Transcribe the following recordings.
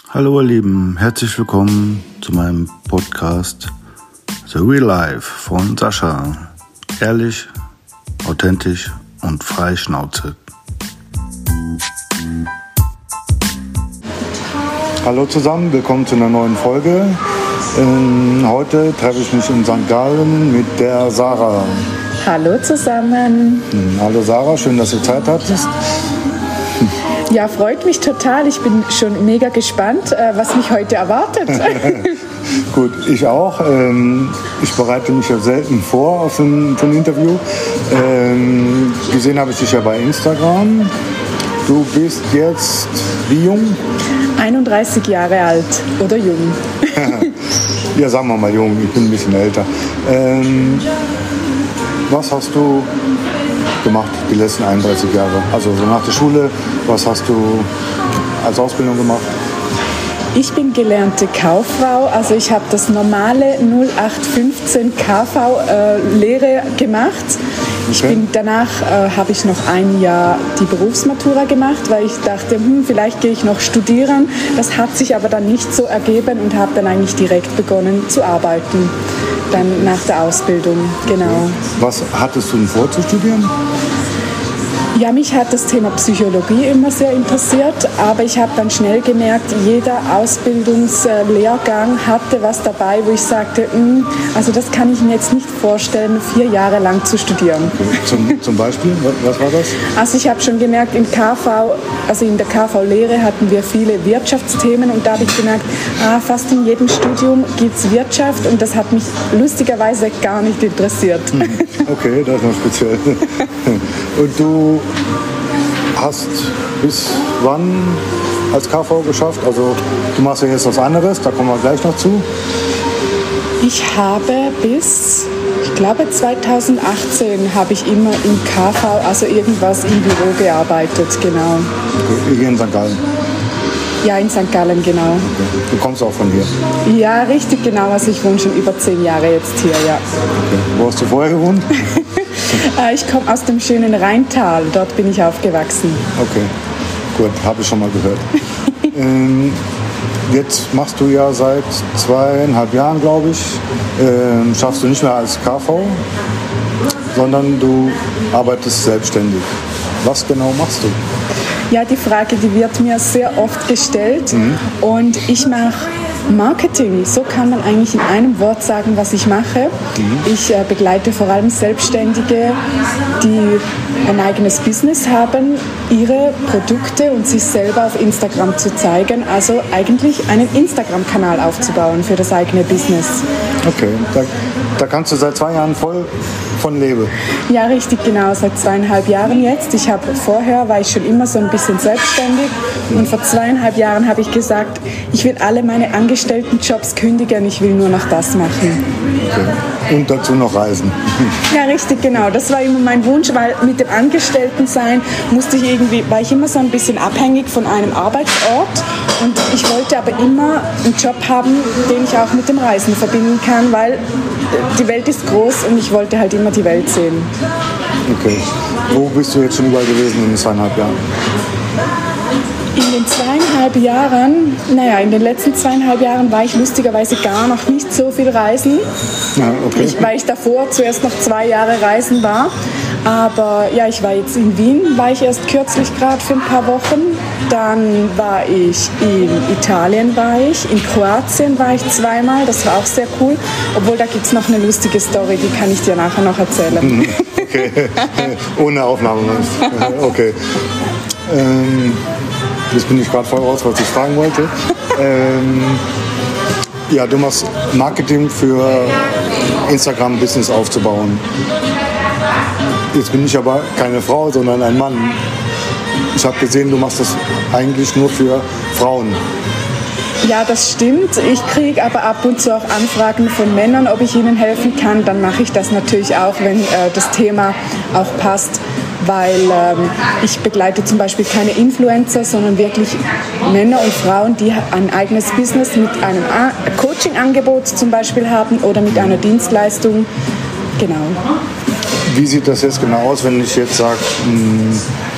Hallo ihr Lieben, herzlich willkommen zu meinem Podcast The Real Life von Sascha. Ehrlich, authentisch und frei Schnauze. Hallo zusammen, willkommen zu einer neuen Folge. Heute treffe ich mich in St. Gallen mit der Sarah. Hallo zusammen. Hallo Sarah, schön, dass du Zeit hattest. Ja, freut mich total. Ich bin schon mega gespannt, was mich heute erwartet. Gut, ich auch. Ich bereite mich ja selten vor auf ein Interview. Gesehen habe ich dich ja bei Instagram. Du bist jetzt wie jung? 31 Jahre alt oder jung. Ja, sagen wir mal jung, ich bin ein bisschen älter. Was hast du gemacht die letzten 31 Jahre? Also so nach der Schule, was hast du als Ausbildung gemacht? Ich bin gelernte Kauffrau, also ich habe das normale 0815 KV-Lehre gemacht. Danach habe ich noch ein Jahr die Berufsmatura gemacht, weil ich dachte, vielleicht gehe ich noch studieren. Das hat sich aber dann nicht so ergeben und habe dann eigentlich direkt begonnen zu arbeiten. Dann nach der Ausbildung, genau. Was hattest du denn vor zu studieren? Ja, mich hat das Thema Psychologie immer sehr interessiert, aber ich habe dann schnell gemerkt, jeder Ausbildungslehrgang hatte was dabei, wo ich sagte, also das kann ich mir jetzt nicht vorstellen, 4 Jahre lang zu studieren. Zum Beispiel? Was war das? Also ich habe schon gemerkt, in der KV-Lehre hatten wir viele Wirtschaftsthemen und da habe ich gemerkt, fast in jedem Studium gibt es Wirtschaft und das hat mich lustigerweise gar nicht interessiert. Okay, das ist noch speziell. Und du hast bis wann als KV geschafft? Also du machst ja jetzt was anderes, da kommen wir gleich noch zu. Ich habe bis, ich glaube 2018 habe ich immer im KV, also irgendwas im Büro gearbeitet, genau. Okay, hier in St. Gallen? Ja, in St. Gallen, genau. Okay. Du kommst auch von hier? Ja, richtig, genau. Also ich wohne schon über 10 Jahre jetzt hier, ja. Okay. Wo hast du vorher gewohnt? Ich komme aus dem schönen Rheintal, dort bin ich aufgewachsen. Okay, gut, habe ich schon mal gehört. Jetzt machst du ja seit 2,5 Jahren, glaube ich, schaffst du nicht mehr als KV, sondern du arbeitest selbstständig. Was genau machst du? Ja, die Frage, die wird mir sehr oft gestellt und ich mache Marketing. So kann man eigentlich in einem Wort sagen, was ich mache. Ich begleite vor allem Selbstständige, die ein eigenes Business haben, ihre Produkte und sich selber auf Instagram zu zeigen. Also eigentlich einen Instagram-Kanal aufzubauen für das eigene Business. Okay, da kannst du seit 2 Jahren voll von leben. Ja, richtig, genau. Seit 2,5 Jahren jetzt. Vorher war ich schon immer so ein bisschen selbstständig und vor 2,5 Jahren habe ich gesagt, ich will alle meine Angestelltenjobs kündigen, ich will nur noch das machen. Okay. Und dazu noch reisen. Ja, richtig, genau. Das war immer mein Wunsch, weil mit dem Angestelltensein war ich immer so ein bisschen abhängig von einem Arbeitsort und ich wollte aber immer einen Job haben, den ich auch mit dem Reisen verbinden kann, weil die Welt ist groß und ich wollte halt immer die Welt sehen. Okay. Wo bist du jetzt schon überall gewesen in den 2,5 Jahren? In den 2,5 Jahren, in den letzten 2,5 Jahren war ich lustigerweise gar noch nicht so viel reisen, Ja, okay. weil ich davor zuerst noch 2 Jahre reisen war. Aber ja, ich war jetzt in Wien, war ich erst kürzlich gerade für ein paar Wochen. Dann war ich in Italien, in Kroatien war ich 2-mal, das war auch sehr cool. Obwohl, da gibt es noch eine lustige Story, die kann ich dir nachher noch erzählen. Okay, ohne Aufnahme. Okay. Jetzt bin ich gerade voll raus, was ich fragen wollte. Ja, du machst Marketing für Instagram-Business aufzubauen. Jetzt bin ich aber keine Frau, sondern ein Mann. Ich habe gesehen, du machst das eigentlich nur für Frauen. Ja, das stimmt. Ich kriege aber ab und zu auch Anfragen von Männern, ob ich ihnen helfen kann. Dann mache ich das natürlich auch, wenn das Thema auch passt. Weil ich begleite zum Beispiel keine Influencer, sondern wirklich Männer und Frauen, die ein eigenes Business mit einem Coaching-Angebot zum Beispiel haben oder mit einer Dienstleistung. Genau. Wie sieht das jetzt genau aus, wenn ich jetzt sage,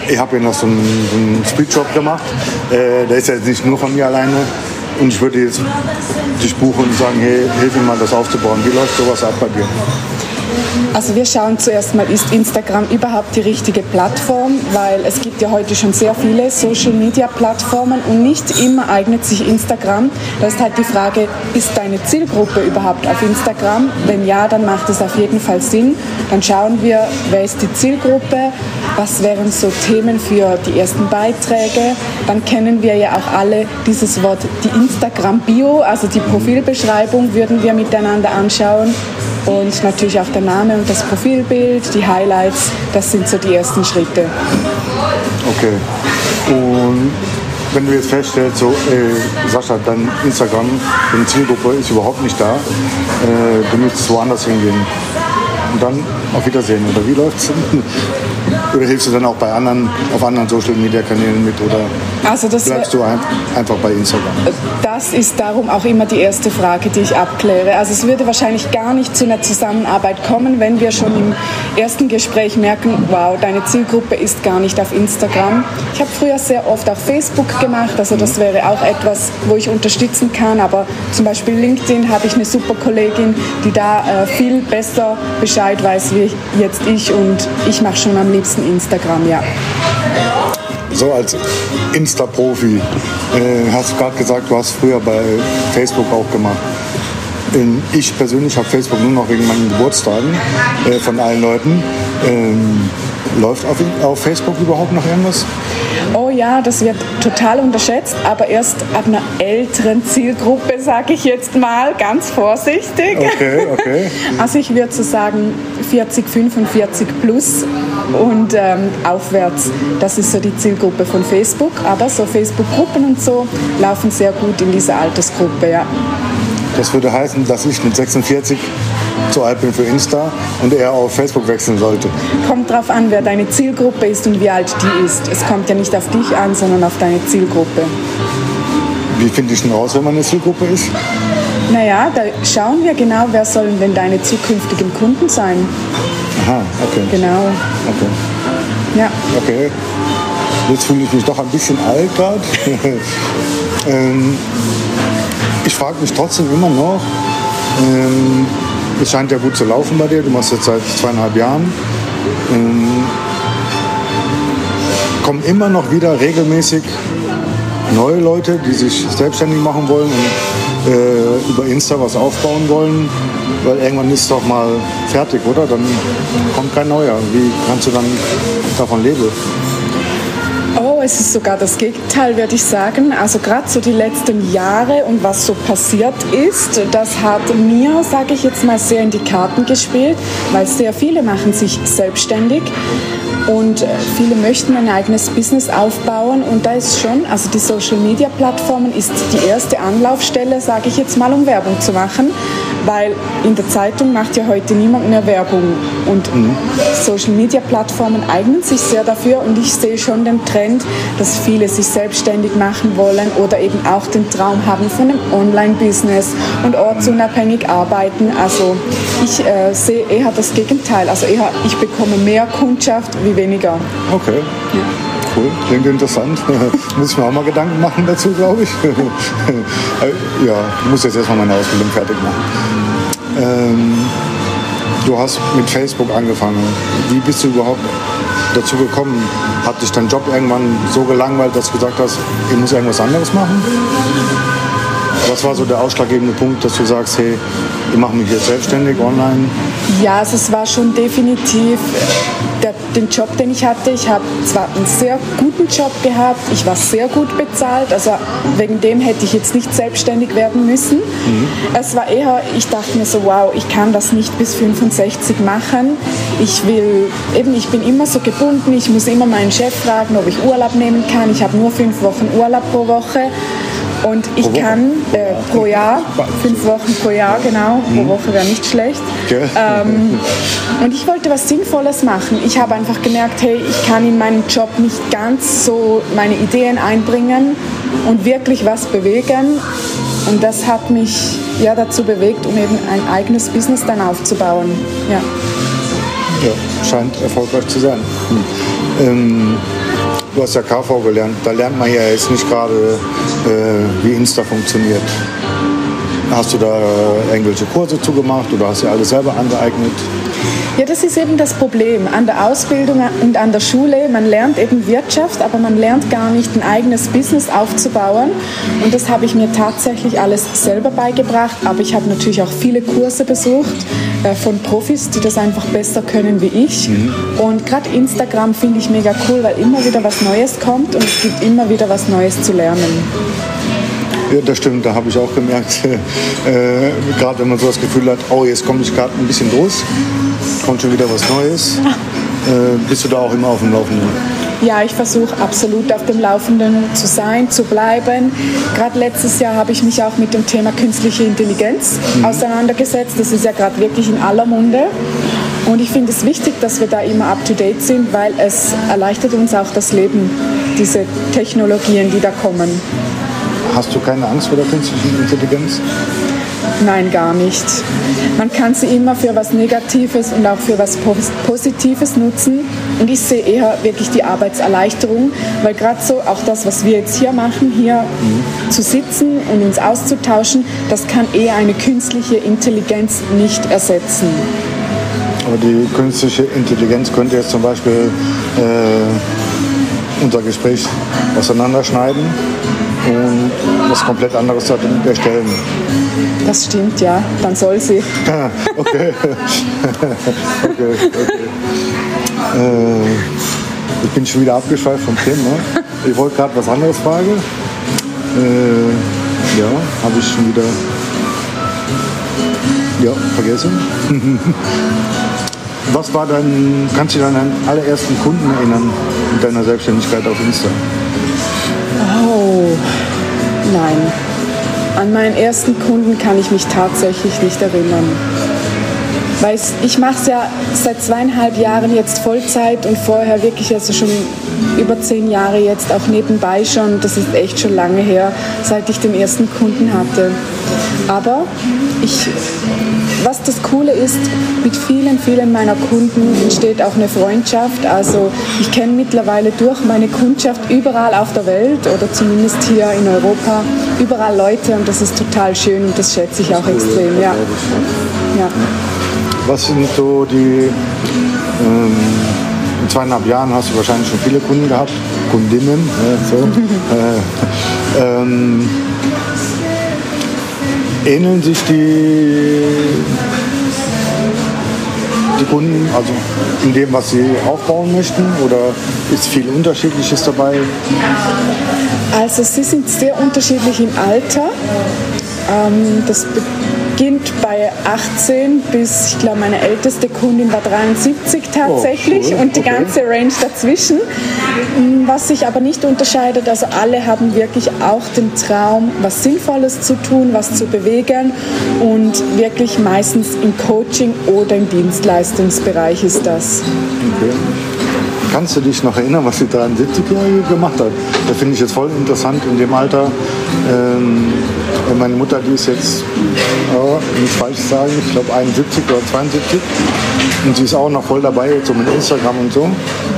Ich habe ja noch so einen Speedjob gemacht. Der ist ja jetzt nicht nur von mir alleine. Und ich würde jetzt dich buchen und sagen, hey, hilf mir mal, das aufzubauen. Wie läuft sowas ab bei dir? Also wir schauen zuerst mal, ist Instagram überhaupt die richtige Plattform? Weil es gibt ja heute schon sehr viele Social-Media-Plattformen und nicht immer eignet sich Instagram. Da ist halt die Frage, ist deine Zielgruppe überhaupt auf Instagram? Wenn ja, dann macht es auf jeden Fall Sinn. Dann schauen wir, wer ist die Zielgruppe? Was wären so Themen für die ersten Beiträge? Dann kennen wir ja auch alle dieses Wort, die Instagram-Bio, also die Profilbeschreibung würden wir miteinander anschauen. Und natürlich auch der Name und das Profilbild, die Highlights, das sind so die ersten Schritte. Okay. Und wenn du jetzt feststellst, so, Sascha, dein Instagram, deine Zielgruppe ist überhaupt nicht da, du müsstest woanders hingehen. Und dann auf Wiedersehen, oder wie läuft's? Oder hilfst du dann auch bei auf anderen Social-Media-Kanälen mit, oder bleibst du einfach bei Instagram? Das ist darum auch immer die erste Frage, die ich abkläre. Also es würde wahrscheinlich gar nicht zu einer Zusammenarbeit kommen, wenn wir schon im ersten Gespräch merken, wow, deine Zielgruppe ist gar nicht auf Instagram. Ich habe früher sehr oft auch Facebook gemacht, also das wäre auch etwas, wo ich unterstützen kann, aber zum Beispiel LinkedIn habe ich eine super Kollegin, die da viel besser Bescheid weiß, wie jetzt ich, und ich mache schon am liebsten Instagram, ja. So als Insta-Profi, hast du gerade gesagt, du hast früher bei Facebook auch gemacht. Ich persönlich habe Facebook nur noch wegen meinen Geburtstagen von allen Leuten. Läuft auf Facebook überhaupt noch irgendwas? Oh ja, das wird total unterschätzt, aber erst ab einer älteren Zielgruppe, sage ich jetzt mal, ganz vorsichtig. Okay. Also ich würde so sagen 40, 45 plus und aufwärts. Das ist so die Zielgruppe von Facebook, aber so Facebook-Gruppen und so laufen sehr gut in dieser Altersgruppe, ja. Das würde heißen, dass ich mit 46 zu alt bin für Insta und er auf Facebook wechseln sollte. Kommt drauf an, wer deine Zielgruppe ist und wie alt die ist. Es kommt ja nicht auf dich an, sondern auf deine Zielgruppe. Wie finde ich denn raus, wenn man eine Zielgruppe ist? Naja, da schauen wir genau, wer sollen denn deine zukünftigen Kunden sein. Aha, okay. Genau. Okay. Ja. Okay. Jetzt fühle ich mich doch ein bisschen alt gerade. Ich frage mich trotzdem immer noch, es scheint ja gut zu laufen bei dir, du machst jetzt seit 2,5 Jahren. Kommen immer noch wieder regelmäßig neue Leute, die sich selbstständig machen wollen und über Insta was aufbauen wollen, weil irgendwann ist es doch mal fertig, oder? Dann kommt kein neuer. Wie kannst du dann davon leben? Oh, es ist sogar das Gegenteil, würde ich sagen. Also gerade so die letzten Jahre und was so passiert ist, das hat mir, sage ich jetzt mal, sehr in die Karten gespielt, weil sehr viele machen sich selbstständig und viele möchten ein eigenes Business aufbauen, und da ist schon, also die Social-Media-Plattformen ist die erste Anlaufstelle, sage ich jetzt mal, um Werbung zu machen, weil in der Zeitung macht ja heute niemand mehr Werbung, und Social-Media-Plattformen eignen sich sehr dafür, und ich sehe schon den Trend, dass viele sich selbstständig machen wollen oder eben auch den Traum haben von einem Online-Business und ortsunabhängig arbeiten. Also ich sehe eher das Gegenteil, also eher ich bekomme mehr Kundschaft wie weniger. Okay. Ja. Cool, klingt interessant. Muss ich mir auch mal Gedanken machen dazu, glaube ich. Ja, ich muss jetzt erstmal meine Ausbildung fertig machen. Du hast mit Facebook angefangen. Wie bist du überhaupt dazu gekommen? Hat dich dein Job irgendwann so gelangweilt, dass du gesagt hast, ich muss irgendwas anderes machen? Was war so der ausschlaggebende Punkt, dass du sagst, hey, ich mache mich jetzt selbstständig online? Ja, also es war schon definitiv den Job, den ich hatte. Ich habe zwar einen sehr guten Job gehabt, ich war sehr gut bezahlt, also wegen dem hätte ich jetzt nicht selbstständig werden müssen. Es war eher, ich dachte mir so, wow, ich kann das nicht bis 65 machen. Ich bin immer so gebunden, ich muss immer meinen Chef fragen, ob ich Urlaub nehmen kann. Ich habe nur 5 Wochen Urlaub pro Woche. Und ich kann pro Jahr, 5 Wochen pro Jahr, genau, pro Woche wäre nicht schlecht. Und ich wollte was Sinnvolles machen. Ich habe einfach gemerkt, hey, ich kann in meinem Job nicht ganz so meine Ideen einbringen und wirklich was bewegen. Und das hat mich ja dazu bewegt, um eben ein eigenes Business dann aufzubauen. Ja. Ja, scheint erfolgreich zu sein. du hast ja KV gelernt, da lernt man ja jetzt nicht gerade, wie Insta funktioniert. Hast du da irgendwelche Kurse zugemacht oder hast du dir alles selber angeeignet? Ja, das ist eben das Problem an der Ausbildung und an der Schule. Man lernt eben Wirtschaft, aber man lernt gar nicht, ein eigenes Business aufzubauen. Und das habe ich mir tatsächlich alles selber beigebracht. Aber ich habe natürlich auch viele Kurse besucht von Profis, die das einfach besser können wie ich. Und gerade Instagram finde ich mega cool, weil immer wieder was Neues kommt und es gibt immer wieder was Neues zu lernen. Ja, das stimmt, da habe ich auch gemerkt, gerade wenn man so das Gefühl hat, oh, jetzt komme ich gerade ein bisschen los, kommt schon wieder was Neues, bist du da auch immer auf dem Laufenden? Ja, ich versuche absolut auf dem Laufenden zu sein, zu bleiben. Gerade letztes Jahr habe ich mich auch mit dem Thema künstliche Intelligenz auseinandergesetzt. Das ist ja gerade wirklich in aller Munde. Und ich finde es wichtig, dass wir da immer up-to-date sind, weil es erleichtert uns auch das Leben, diese Technologien, die da kommen. Hast du keine Angst vor der künstlichen Intelligenz? Nein, gar nicht. Man kann sie immer für was Negatives und auch für was Positives nutzen. Und ich sehe eher wirklich die Arbeitserleichterung, weil gerade so auch das, was wir jetzt hier machen, hier zu sitzen und uns auszutauschen, das kann eher eine künstliche Intelligenz nicht ersetzen. Aber die künstliche Intelligenz könnte jetzt zum Beispiel unser Gespräch auseinanderschneiden und was komplett anderes erstellen. Das stimmt, ja. Dann soll sie. Okay. Okay. Ich bin schon wieder abgeschweift vom Thema. Ich wollte gerade was anderes fragen. Ja, habe ich schon wieder vergessen. Was war kannst du dich an deinen allerersten Kunden erinnern mit deiner Selbstständigkeit auf Insta? Oh, nein. An meinen ersten Kunden kann ich mich tatsächlich nicht erinnern. Weil ich mache es ja seit 2,5 Jahren jetzt Vollzeit und vorher wirklich also schon über 10 Jahre jetzt auch nebenbei schon. Das ist echt schon lange her, seit ich den ersten Kunden hatte. Aber was das Coole ist, mit vielen meiner Kunden entsteht auch eine Freundschaft. Also ich kenne mittlerweile durch meine Kundschaft überall auf der Welt oder zumindest hier in Europa überall Leute und das ist total schön und das schätze ich auch extrem. Ja. Was sind so die, in 2,5 Jahren hast du wahrscheinlich schon viele Kunden gehabt, Kundinnen, ähneln sich die Kunden, also in dem, was sie aufbauen möchten, oder ist viel Unterschiedliches dabei? Also sie sind sehr unterschiedlich im Alter. Das beginnt bei 18 bis, ich glaube, meine älteste Kundin war 73 tatsächlich, cool. Und die ganze Range dazwischen. Was sich aber nicht unterscheidet, also alle haben wirklich auch den Traum, was Sinnvolles zu tun, was zu bewegen und wirklich meistens im Coaching oder im Dienstleistungsbereich ist das. Okay. Kannst du dich noch erinnern, was die 73-Jährige gemacht hat? Das finde ich jetzt voll interessant in dem Alter. Meine Mutter, die ist jetzt, nicht falsch sagen, ich glaube 71 oder 72. Und sie ist auch noch voll dabei, jetzt so mit Instagram und so.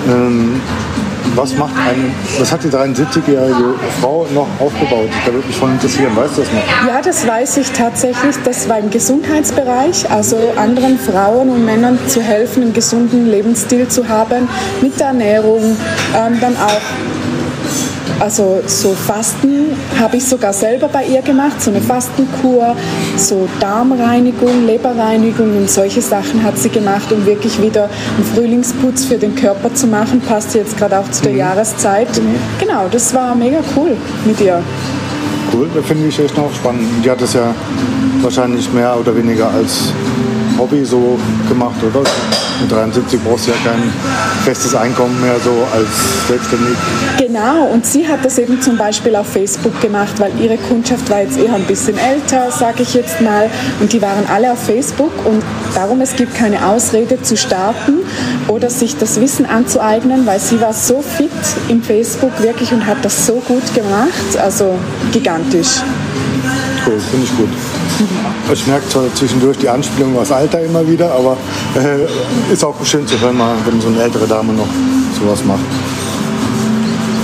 Was hat die 73-jährige Frau noch aufgebaut? Da würde mich voll interessieren. Weißt du das noch? Ja, das weiß ich tatsächlich. Das war im Gesundheitsbereich, also anderen Frauen und Männern zu helfen, einen gesunden Lebensstil zu haben, mit der Ernährung, dann auch. Also so Fasten habe ich sogar selber bei ihr gemacht, so eine Fastenkur, so Darmreinigung, Leberreinigung und solche Sachen hat sie gemacht, um wirklich wieder einen Frühlingsputz für den Körper zu machen. Passt jetzt gerade auch zu der Jahreszeit. Genau, das war mega cool mit ihr. Cool, das finde ich echt noch spannend. Die hat das ja wahrscheinlich mehr oder weniger als Hobby so gemacht, oder? Mit 73 brauchst du ja kein festes Einkommen mehr so als selbstständig. Genau, und sie hat das eben zum Beispiel auf Facebook gemacht, weil ihre Kundschaft war jetzt eher ein bisschen älter, sage ich jetzt mal, und die waren alle auf Facebook und darum, es gibt keine Ausrede zu starten oder sich das Wissen anzueignen, weil sie war so fit im Facebook wirklich und hat das so gut gemacht, also gigantisch. Cool, finde ich gut. Ich merke zwar zwischendurch die Anspielung aufs Alter immer wieder, aber ist auch schön zu hören, mal, wenn so eine ältere Dame noch sowas macht.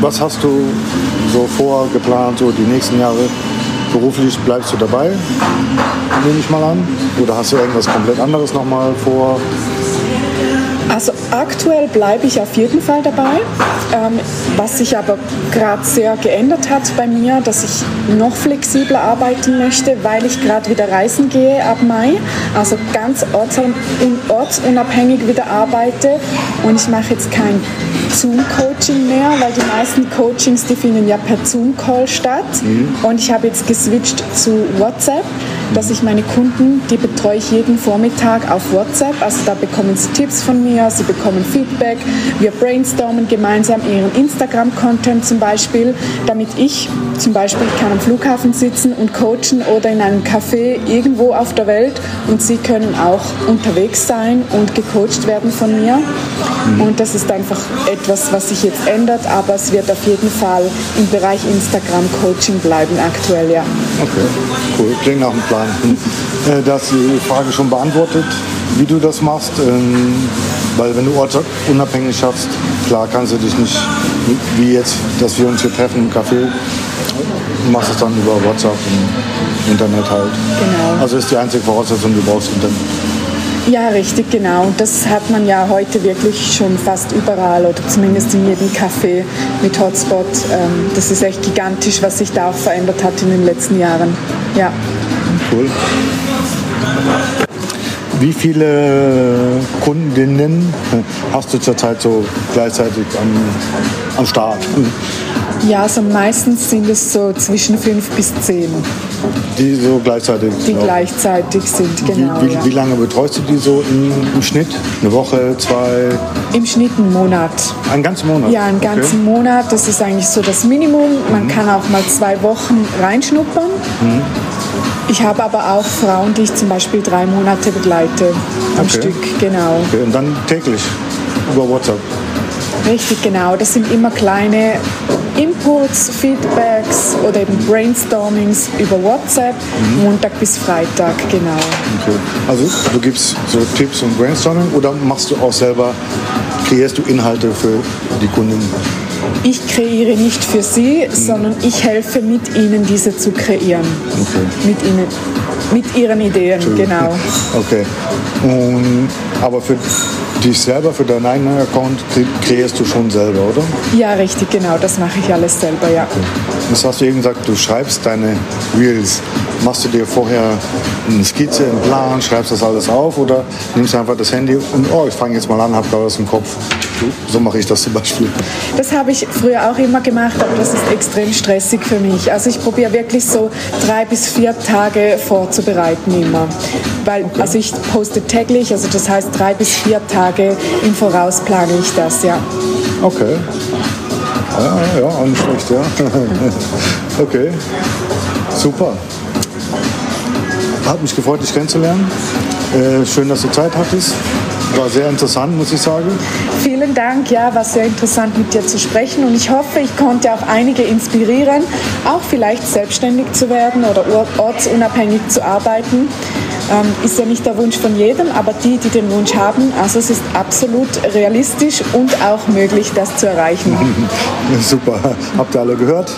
Was hast du so geplant, so die nächsten Jahre? Beruflich bleibst du dabei, nehme ich mal an? Oder hast du irgendwas komplett anderes nochmal vor? Also aktuell bleibe ich auf jeden Fall dabei. Was sich aber gerade sehr geändert hat bei mir, dass ich noch flexibler arbeiten möchte, weil ich gerade wieder reisen gehe ab Mai. Also ganz ortsunabhängig wieder arbeite. Und ich mache jetzt kein Zoom-Coaching mehr, weil die meisten Coachings, die finden ja per Zoom-Call statt. Und ich habe jetzt geswitcht zu WhatsApp, dass ich meine Kunden, die betreue ich jeden Vormittag auf WhatsApp. Also da bekommen sie Tipps von mir, sie bekommen Feedback. Wir brainstormen gemeinsam ihren Instagram-Content zum Beispiel, damit ich zum Beispiel, ich kann am Flughafen sitzen und coachen oder in einem Café irgendwo auf der Welt und sie können auch unterwegs sein und gecoacht werden von mir. Und das ist einfach etwas, was sich jetzt ändert, aber es wird auf jeden Fall im Bereich Instagram-Coaching bleiben aktuell, ja. Okay, cool, klingt nach einem Plan. Da hast du die Frage schon beantwortet, wie du das machst, weil wenn du ortsunabhängig schaffst, klar kannst du dich nicht, wie jetzt, dass wir uns hier treffen im Café, du machst es dann über WhatsApp und Internet halt. Genau. Also ist die einzige Voraussetzung, du brauchst Internet. Ja, richtig, genau. Und das hat man ja heute wirklich schon fast überall oder zumindest in jedem Café mit Hotspot. Das ist echt gigantisch, was sich da auch verändert hat in den letzten Jahren. Ja. Cool. Wie viele Kundinnen hast du zurzeit so gleichzeitig am Start? Ja, also meistens sind es so zwischen 5 bis 10. Die so gleichzeitig? Die gleichzeitig sind, genau. Wie lange betreust du die so im Schnitt? Eine Woche, 2? Im Schnitt einen Monat. Einen ganzen Monat? Ja, einen ganzen Monat. Das ist eigentlich so das Minimum. Man kann auch mal 2 Wochen reinschnuppern. Ich habe aber auch Frauen, die ich zum Beispiel 3 Monate begleite am Stück, genau. Okay. Und dann täglich über WhatsApp? Richtig, genau. Das sind immer kleine Inputs, Feedbacks oder eben Brainstormings über WhatsApp, Montag bis Freitag, genau. Okay. Also du gibst so Tipps und Brainstorming oder machst du auch selber, kreierst du Inhalte für die Kunden? Ich kreiere nicht für sie, sondern ich helfe mit ihnen, diese zu kreieren. Okay. Mit ihren Ideen, genau. Okay. Aber für dich selber, für deinen eigenen Account, kreierst du schon selber, oder? Ja, richtig, genau. Das mache ich alles selber, ja. Das hast du eben gesagt, du schreibst deine Reels. Machst du dir vorher eine Skizze, einen Plan, schreibst das alles auf oder nimmst du einfach das Handy und ich fange jetzt mal an, hab da was im Kopf. So mache ich das zum Beispiel. Das habe ich früher auch immer gemacht, aber das ist extrem stressig für mich. Also ich probiere wirklich so 3 bis 4 Tage vorzubereiten immer. Weil, also ich poste täglich, also das heißt 3 bis 4 Tage im Voraus plane ich das, ja. Okay. Ja, auch nicht schlecht, ja. Okay, super. Hat mich gefreut, dich kennenzulernen. Schön, dass du Zeit hattest. War sehr interessant, muss ich sagen. Vielen Dank, ja, war sehr interessant mit dir zu sprechen und ich hoffe, ich konnte auch einige inspirieren, auch vielleicht selbstständig zu werden oder ortsunabhängig zu arbeiten. Ist ja nicht der Wunsch von jedem, aber die den Wunsch haben, also es ist absolut realistisch und auch möglich, das zu erreichen. Super, habt ihr alle gehört?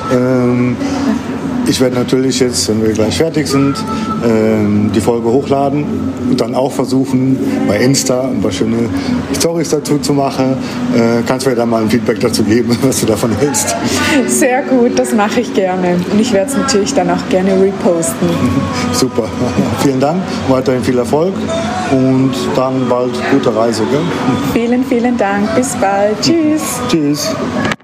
Ich werde natürlich jetzt, wenn wir gleich fertig sind, die Folge hochladen und dann auch versuchen, bei Insta ein paar schöne Storys dazu zu machen. Kannst du mir da mal ein Feedback dazu geben, was du davon hältst? Sehr gut, das mache ich gerne. Und ich werde es natürlich dann auch gerne reposten. Super, vielen Dank, weiterhin viel Erfolg und dann bald gute Reise. Gell? Vielen, vielen Dank, bis bald. Tschüss. Tschüss.